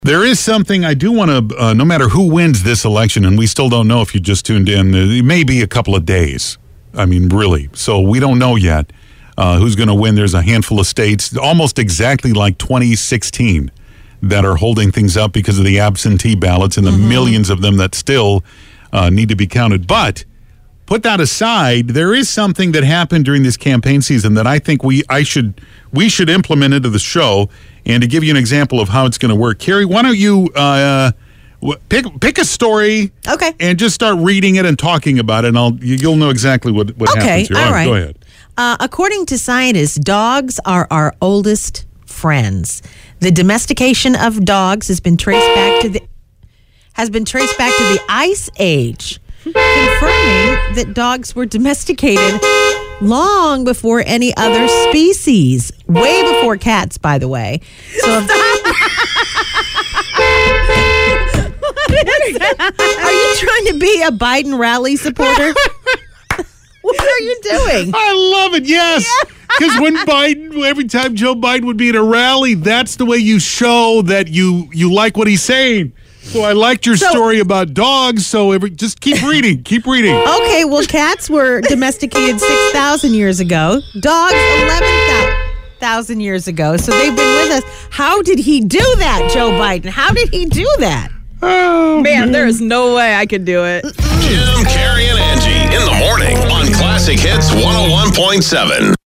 There is something I do want to, no matter who wins this election, and we still don't know if you just tuned in, it may be a couple of days. I mean, really. So we don't know yet who's going to win. There's a handful of states, almost exactly like 2016, that are holding things up because of the absentee ballots and the millions of them that still need to be counted. But put that aside, there is something that happened during this campaign season that I think we should implement into the show. And to give you an example of how it's going to work, Carrie, why don't you pick a story, okay, and just start reading it and talking about it, and you'll know exactly what happens here. All right. Go ahead. According to scientists, dogs are our oldest friends. The domestication of dogs has been traced back to the Ice Age, confirming that dogs were domesticated long before any other species, way before cats, by the way. So are you trying to be a Biden rally supporter? What are you doing? I love it, yes. Because every time Joe Biden would be at a rally, that's the way you show that you like what he's saying. So I liked your story about dogs, so just keep reading. Keep reading. Okay, well, cats were domesticated 6,000 years ago. Dogs, 11,000 years ago. So they've been with us. How did he do that, Joe Biden? How did he do that? Oh, man, there is no way I could do it. Jim, Carrie, and Angie in the morning on Classic Hits 101.7.